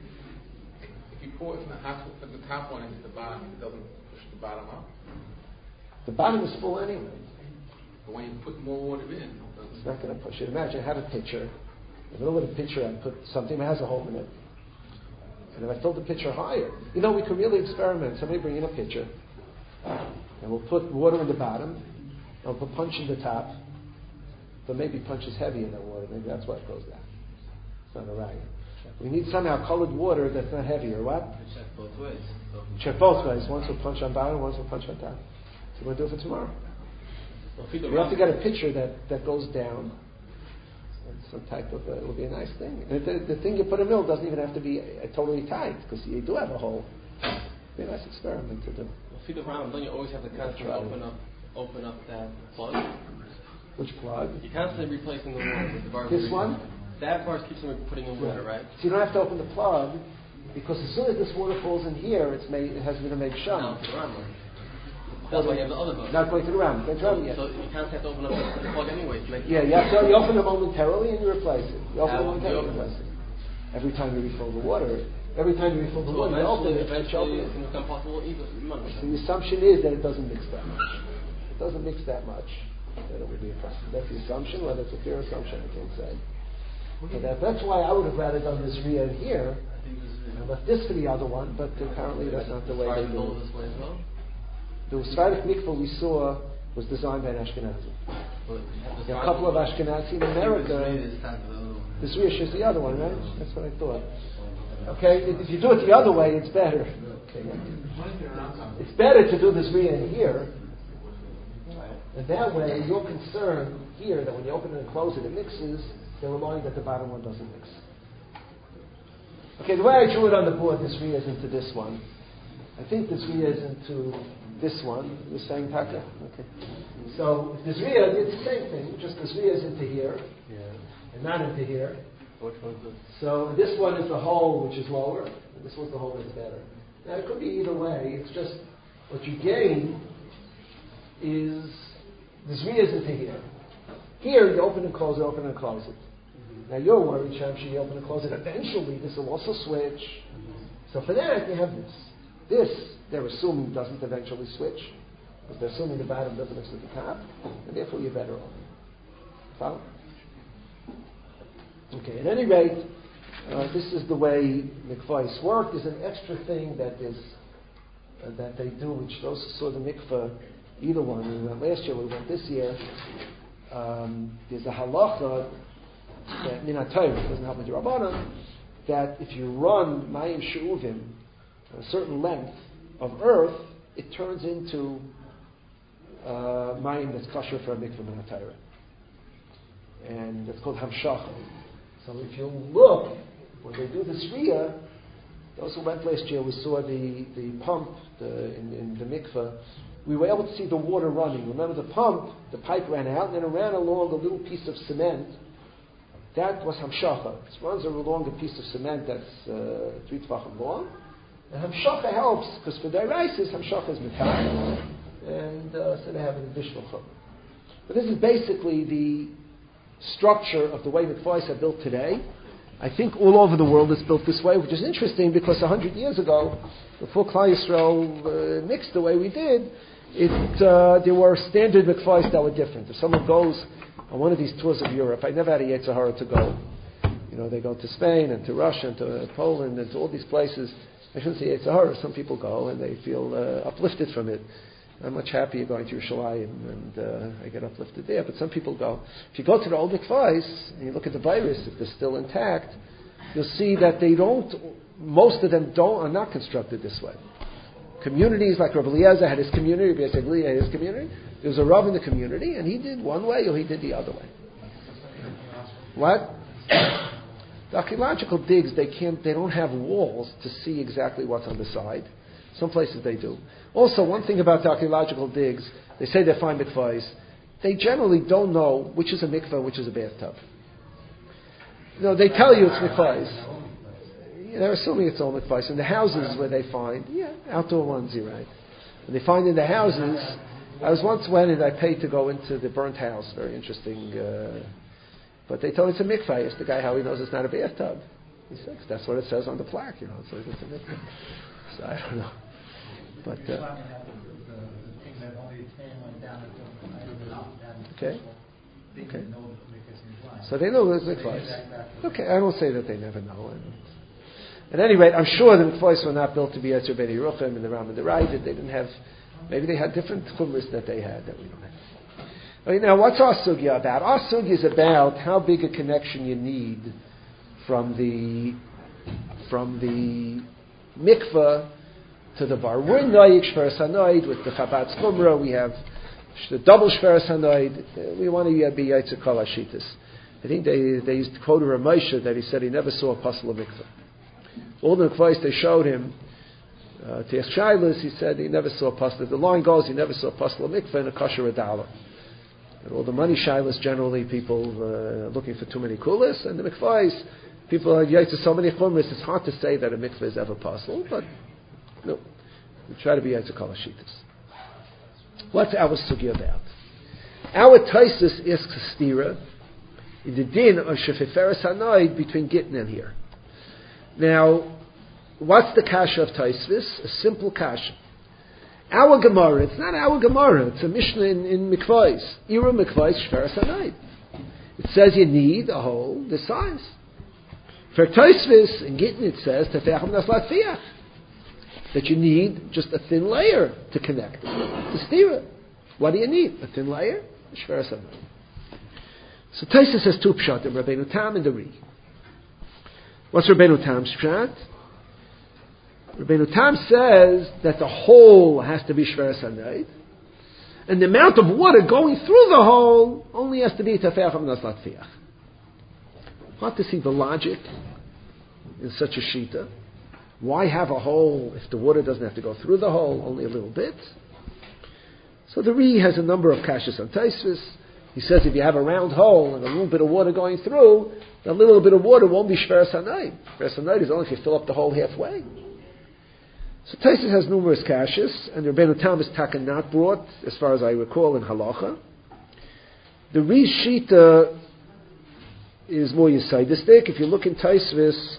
you pour it from the top one into the bottom, it doesn't push the bottom up. The bottom is full anyway. But when you put more water in, it's not going to push it. Imagine I have a pitcher. In the middle of the pitcher, I put something that has a hole in it, and if I fill the pitcher higher, we could really experiment. Somebody bring in a pitcher, and we'll put water in the bottom, and we'll put punch in the top. But maybe punch is heavier than water. Maybe that's why it goes down. It's not a right. We need somehow colored water that's not heavier. What? Check both ways. Check both ways. Once we'll punch on bottom, once we'll punch on top. So we'll do it for tomorrow. You have to get a pitcher that goes down. Some type of it will be a nice thing. And the thing you put in the middle doesn't even have to be totally tight because you do have a hole. It'll be a nice experiment to do. Well, feed around. Don't you always have to constantly open up that plug? Which plug? You're constantly replacing the water with the bar. This one? That bar keeps them putting in water, right? So you don't have to open the plug because as soon as this water falls in here, it has been a make shum. No, it's around. That's why you have the other bar. Not going to the round. Yet. So you can't have to open up the plug anyway to make it. Yeah, you open it momentarily and you replace it. You open it momentarily and replace it. Every time you refill the water, you open it, eventually it's going to become possible even. So the assumption is that it doesn't mix that much. It doesn't mix that much. That it would be a problem. That's the assumption. Whether it's a fair assumption, I can't say. But that's why I would have rather done this Riyah in here and left this for the other one. But apparently that's not the way they do it. The Sephardic mikvah we saw was designed by an Ashkenazi. There are a couple of Ashkenazi in America. This Riyah is the other one, right? That's what I thought. Okay, if you do it the other way, it's better. Okay. It's better to do this Riyah in here. And that way, you're concerned here that when you open it and close it, it mixes. They're relying that the bottom one doesn't mix. Okay, the way I drew it on the board, this Zriya is into this one. I think this Zriya is into this one. You're saying Taka? Okay. So if the Zriya, it's the same thing, just the Zriya is into here, and not into here. Which one's this? So this one is the hole which is lower, and this one's the hole that's better. Now it could be either way. It's just what you gain is the Zriya is into here. Here you open and close it, open and close it. Now you're worried, Shamshi, you open and close it. Eventually this will also switch. So for that you have this. This, they're assuming, doesn't eventually switch. Because they're assuming the bottom doesn't mix with the top. And therefore you're better off. Follow? Okay, at any rate, this is the way mikvahs work. There's an extra thing that they do, which those who saw the mikvah, either one, we went last year, we went this year, there's a halacha that Minat Torah doesn't help with your Rabbanan, that if you run mayim she'uvim a certain length of earth, it turns into mayim that's kosher for a mikvah Minat Torah. And it's called hamshacha. So if you look, when they do the Zriya, those who went last year, we saw the pump in the mikveh. We were able to see the water running. Remember the pump, the pipe ran out, and then it ran along a little piece of cement. That was hamshacha. It runs along a piece of cement that's 3 tvachim long. And hamshacha helps, because for daireisis, hamshacha is metal. And so they have an additional chum. But this is basically the structure of the way mikvahs are built today. I think all over the world it's built this way, which is interesting because 100 years ago, before Klal Yisrael mixed the way we did, there were standard mikvahs that were different. If someone goes on one of these tours of Europe, I never had a Yetzer Hara to go. They go to Spain and to Russia and to Poland and to all these places. I shouldn't say Yetzer Hara. Some people go and they feel uplifted from it. I'm much happier going to Yerushalayim and I get uplifted there. But some people go. If you go to the old mikvahs and you look at the virus, if they're still intact, you'll see that most of them are not constructed this way. Communities like Rabbi Eliezer had his community, Rabbi Yosef had his community. There was a Rav in the community and he did one way or he did the other way. What? The archaeological digs, they don't have walls to see exactly what's on the side. Some places they do. Also, one thing about the archaeological digs, they say they find mikvahs. They generally don't know which is a mikvah, which is a bathtub. They tell you it's mikvahs. They're assuming it's all mikvahs. In the houses where they find, outdoor ones, you're right. And they find in the houses, I was once went and I paid to go into the burnt house. Very interesting. But they told me it's a mikvah. I asked the guy how he knows it's not a bathtub. He said, that's what it says on the plaque, so it's a mikvah. So I don't know. But, okay. So they know there's mikvahs. Okay, I don't say that they never know. At any rate, I'm sure the mikvahs were not built to be Yetzer Beit Yeruchim and the Ram and the Rai. They didn't have. Maybe they had different chumras that they had that we don't have. Okay, now, what's our sugya about? Our sugya is about how big a connection you need from the mikvah to the bar. We're in Noyik Shveres HaNoid with the Chabad Chumrah. We have the double Shveres HaNoid. We want to be Yetzer Kol HaShitas. I think they used to quote Rav Moshe that he said he never saw a pasul of mikvah. All the mikvahs they showed him to ask Shailas, he said he never saw a pasul. The line goes, he never saw a pasul of mikvah in a kosher $1. And all the money Shailas, generally people looking for too many kulas, and the mikvahs, people are Yetzer so many chumras, it's hard to say that a mikvah is ever pasul, but no, we try to be Yetzer Kol HaShitas. What's our sugya about? Our Taisus asks a stira in the din of Shefiferes HaNoid between Gittin and here. Now, what's the kasha of Taisvis? A simple kasha. Our Gemara, it's not our Gemara, it's a Mishnah in Mikvahs. Iru Mikvahs Shefiferes HaNoid. It says you need a hole this size. For Taisvis in Gittin it says Tefecham Naslat Fiach, that you need just a thin layer to connect to stira. What do you need? A thin layer? Shefiferes HaNoid. So Taisa says two pshatim, Rabbeinu Tam and the Ri. What's Rabbeinu Tam's pshat? Rabbeinu Tam says that the hole has to be Shefiferes HaNoid, and the amount of water going through the hole only has to be Tefecham Naslat Fiach. Hard to see the logic in such a shita? Why have a hole if the water doesn't have to go through the hole, only a little bit? So the Ri has a number of kashas on Taisvis. He says if you have a round hole and a little bit of water going through, that little bit of water won't be Shveras HaNoid. Shveras HaNoid is only if you fill up the hole halfway. So Taisvis has numerous kashas, and the Rebbeinu Tam is taka not brought, as far as I recall, in Halacha. The Ri's shita is more Yisaidistic. If you look in Taisvis,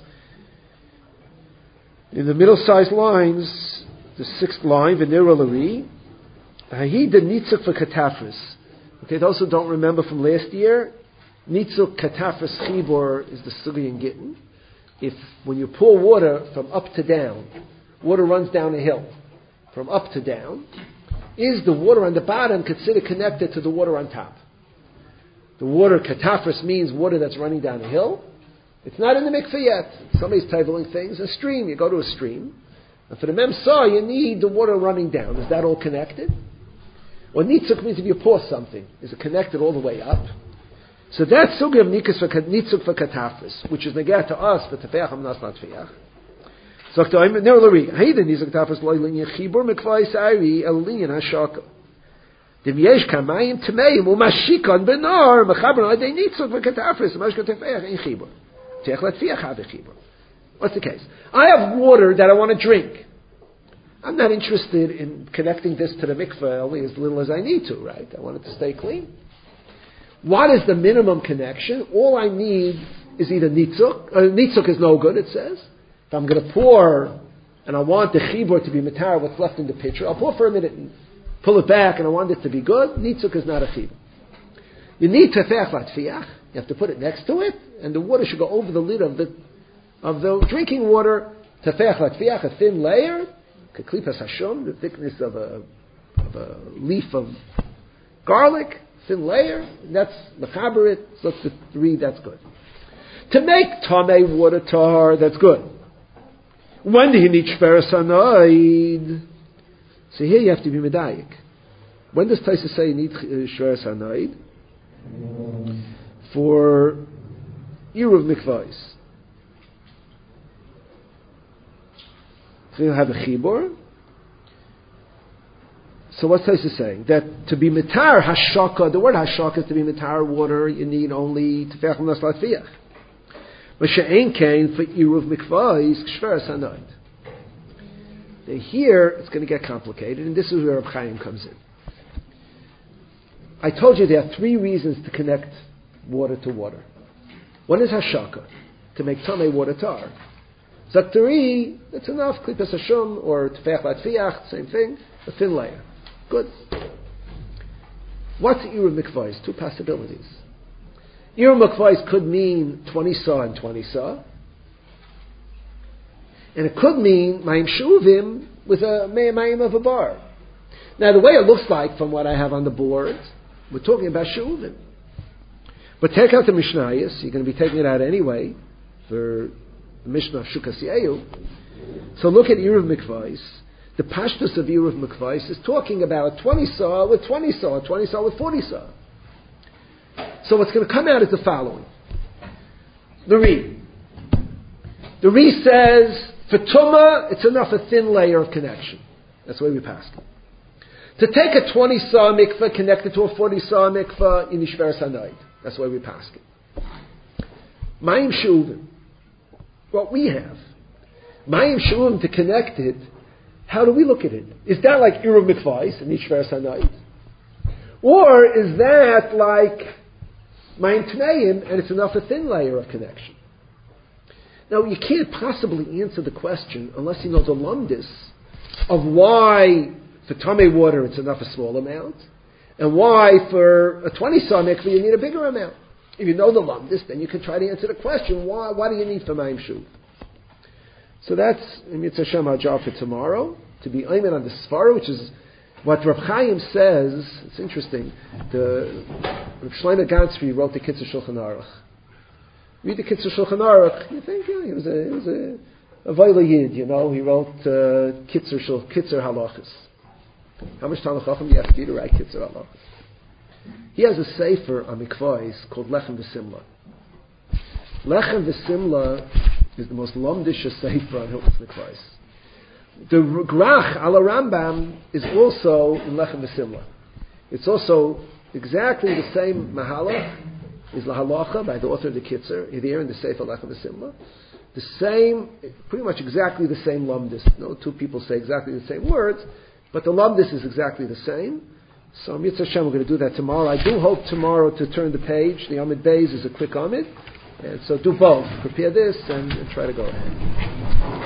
in the middle-sized lines, the sixth line, V'nira L'Ri, Ha'hi de nitzuk v'katafris. Okay, those who don't remember from last year, nitzuk katafris chibor is the sugi in Gittin. If, when you pour water from up to down, water runs down a hill, from up to down, is the water on the bottom considered connected to the water on top? The water, katafris, means water that's running down a hill. It's not in the mikveh yet. Somebody's tabling things. A stream, you go to a stream. And for the memsah, you need the water running down. Is that all connected? Or nitzuk means if you pour something. Is it connected all the way up? So that's sugi of nitzuk v'katafris, which is negah to us, but tefeach amnas not tefeach. So Nero Lari, Hayden nitzuk katafris loy linyan chibur mikvayis ari el linyan hashaka. Dim yesh kamayim tmeim umashikon benar mechaber adei nitzuk v'katafris mashka tefeach in chibur. Tefeach latefeach have chibur. What's the case? I have water that I want to drink. I'm not interested in connecting this to the mikveh only as little as I need to, right? I want it to stay clean. What is the minimum connection? All I need is either nitzuk. Nitzuk is no good, it says. If I'm going to pour and I want the chibur to be matar, what's left in the pitcher, I'll pour for a minute and pull it back and I want it to be good. Nitzuk is not a chibur. You need tefeach latfiach. You have to put it next to it, and the water should go over the lid of the drinking water. Tefeach latfiach, a thin layer. Klipas hashom, the thickness of a leaf of garlic, thin layer. That's mechaber it. So to read, that's good. To make tamei water tahar, that's good. When do you need shveras hanoid? So here you have to be medayik. When does Taisa say you need shveras hanoid? For Eruv mikvahs. So you have a chibur. So what's Taisa saying? That to be mitar hashaka, the word hashaka is to be mitar water, you need only tefech l'nas latfiach. But she'ein kain for Eruv mikvahs k'shveras hanoid. Here it's going to get complicated, and this is where Reb Chaim comes in. I told you there are three reasons to connect water to water. One is hashaka, to make tamei water tar. Zaktari, that's enough. Klipas hashum or tefech latfiach, same thing. A thin layer. Good. What's Eruv mikvahs? Two possibilities. Eruv mikvahs could mean 20 saw and 20 saw. And it could mean mayim shuvim with a mayim of a bar. Now the way it looks like from what I have on the board, we're talking about shuvim. But take out the Mishnayos, you're going to be taking it out anyway, for the Mishnah Shukas Yehu. So look at Eruv mikvahs. The pashtus of Eruv mikvahs is talking about 20 saw with 20 saw, 20 saw with 40 saw. So what's going to come out is the following. The Ri says, for Tumah, it's enough a thin layer of connection. That's the way we pass it. To take a 20 saw mikvah, connect it to a 40 saw mikvah, in Shveras HaNoid. That's the way we pass it. Mayim shuvim. What we have. Mayim shuvim to connect it. How do we look at it? Is that like Eruv mikvahs in Shveras HaNoid? Or is that like Mayim Tmeim and it's enough a thin layer of connection? Now, you can't possibly answer the question unless you know the lumdis of why for tamei water it's enough a small amount, and why for a 20 saw mikveh you need a bigger amount. If you know the lumdis, then you can try to answer the question, why do you need for mayim shuv? So that's, Mitzvah Hashem, our job for tomorrow, to be ayman on the Sfara, which is what Reb Chaim says. It's interesting. Reb Shlomo Gansfri wrote the Kitzur Shulchan Aruch. Read the Kitzur Shulchan Aruch, you think, yeah, he was a Vayla Yid, you know, he wrote Kitzur Halachas. How much Talmud Chacham do you have to be to write Kitzur Halachas? He has a sefer on mikvahs called Lechem V'Simla. Lechem V'Simla is the most lomdish sefer on Hilchos Mikvahs. The Grach ala Rambam is also in Lechem V'Simla. It's also exactly the same mahalach, is lahalacha by the author of the Kitzer, here in the Sefer Lechem V'Simla. The same, pretty much exactly the same lumdis. No two people say exactly the same words, but the lumdis is exactly the same. So Mitzvah Hashem, we're going to do that tomorrow. I do hope tomorrow to turn the page. The Amid Beis is a quick Amid. And so do both. Prepare this and try to go ahead.